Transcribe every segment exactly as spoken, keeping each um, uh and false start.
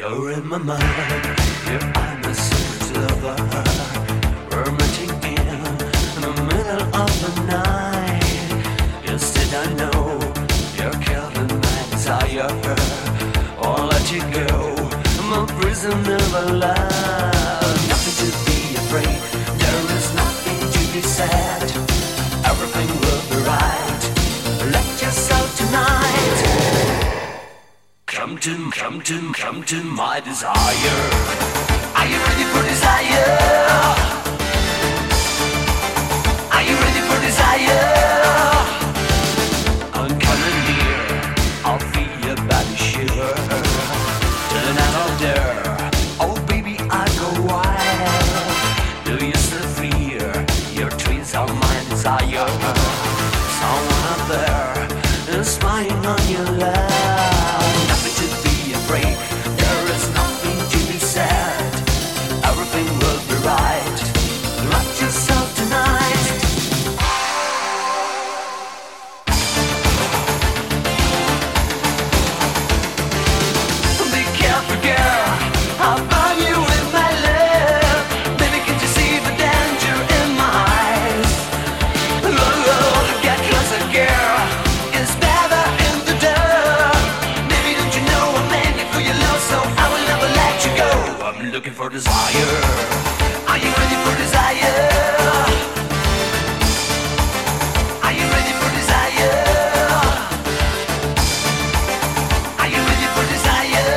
You're in my mind, yeah, I'm a secret lover. We're meeting in the middle of the night. Yes, did I know you're killing my desire? Or let you go, I'm a prisoner of love. Nothing to be afraid, there is nothing to be said. Everything will be right, let yourself tonight. Come to, come to, come to my desire. Are you ready for desire? Are you ready for desire? I'm coming near, I'll feel your body shiver. Tonight out there, oh baby I go wild. Do you still fear your dreams are my desire? Someone out there is spying on your love. Nothing to be afraid, there is nothing to be said. Everything will be right, let yourself tonight. Be careful girl, I'll burn you with my love. Baby can't you see the danger in my eyes? Oh, oh, get closer girl, it's better in the dark. Baby don't you know I'm made for your love, so I will never let you go. I'm looking for desire. Are you ready for desire? Are you ready for desire? Are you ready for desire?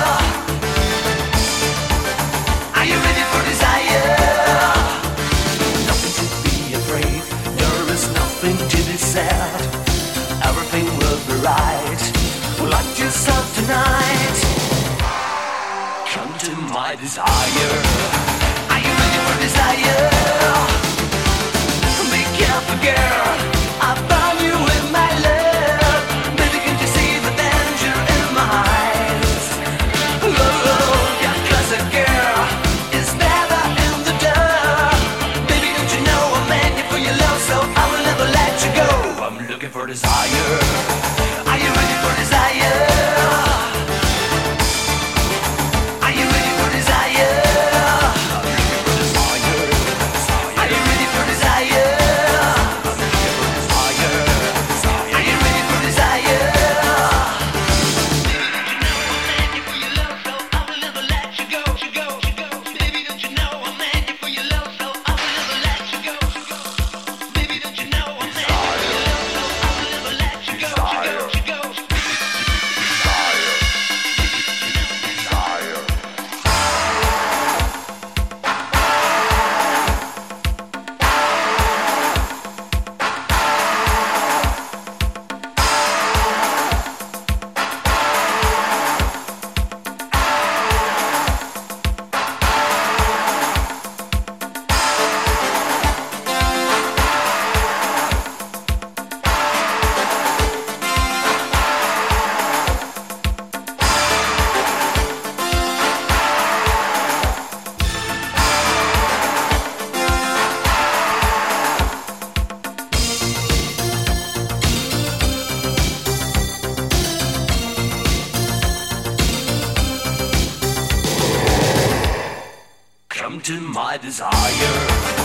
Are you ready for desire? Nothing to be afraid, there is nothing to be said. Everything will be right, let yourself tonight. Come to my desire. Are you ready for desire? Be careful girl, I'll burn you with my love. Baby can't you see the danger in my eyes? Oh, get closer girl, it's never in the dark. Baby don't you know I'm made for your love, so I will never let you go. I'm looking for desire. Are you ready for desire? Are you ready for desire? Are you ready for desire? Are you ready for desire? Baby don't you know I'm made for your love, so I will never let you go. Baby don't you know I'm made for your love, so I will never let you go. Come to my desire.